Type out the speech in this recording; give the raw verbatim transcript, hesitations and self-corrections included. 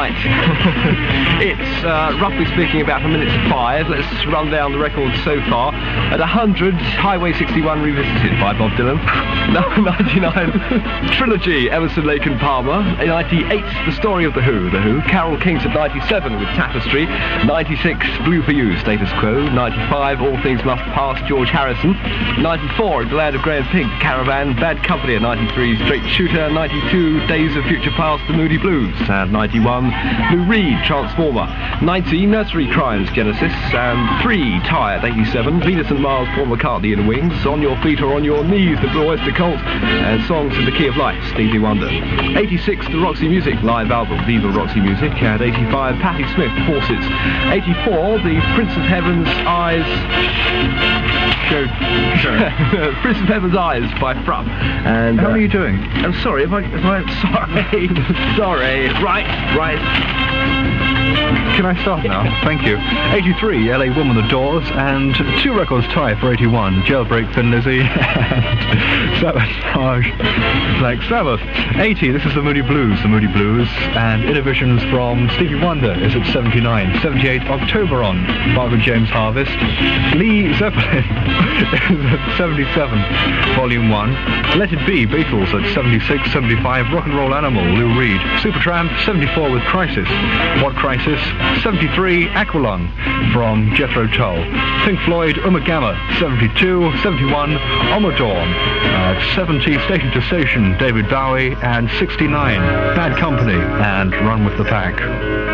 Right. It's, uh, roughly speaking, about a minute to five. Let's run down the records so far. At one hundred, Highway sixty-one Revisited by Bob Dylan. ninety-nine, Trilogy, Emerson, Lake and Palmer. ninety-eight, The Story of the Who, The Who. Carol King's at ninety-seven with Tapestry. ninety-six, Blue for You, Status Quo. ninety-five, All Things Must Pass, George Harrison. ninety-four, The Land of Grey and Pink, Caravan. Bad Company at ninety-three, Straight Shooter. ninety-two, Days of Future Past, The Moody Blues. And ninety-one, Lou Reed, Transformer. ninety, Nursery Crimes, Genesis. And three, Tired, eighty-seven, Venus and Mars, Paul McCartney and Wings. On Your Feet or On Your Knees, The Blue Oyster Cult. And Songs in the Key of Life, Stevie Wonder. eighty-six, The Roxy Music live album, Viva Roxy Music. And eighty-five, Patti Smith, Horses. eighty-four, The Prince of Heaven's Eyes. Go. Sure. Prince of Heaven's Eyes by Frupp. And how uh, are you doing? I'm sorry if I if I'm sorry. sorry. Right, right. Can I start now? Thank you. eighty-three, L A Woman, The Doors, and two records tie for eighty-one, Jailbreak, Thin Lizzy, and Sabotage, Black Sabbath. eighty, this is The Moody Blues, The Moody Blues, and Innovations from Stevie Wonder is at seventy-nine. seventy-eight, October on, Margaret James Harvest. Lee Zeppelin is at seventy-seven, Volume one. Let It Be, Beatles at seventy-six. seventy-five, Rock and Roll Animal, Lou Reed. Supertramp, seventy-four with Crisis. What Crisis? seventy-three, Aqualung from Jethro Tull. Pink Floyd, Ummagama, seventy-two. seventy-one, Ommadawn. Uh, seventy, Station to Station, David Bowie. And sixty-nine, Bad Company and Run with the Pack.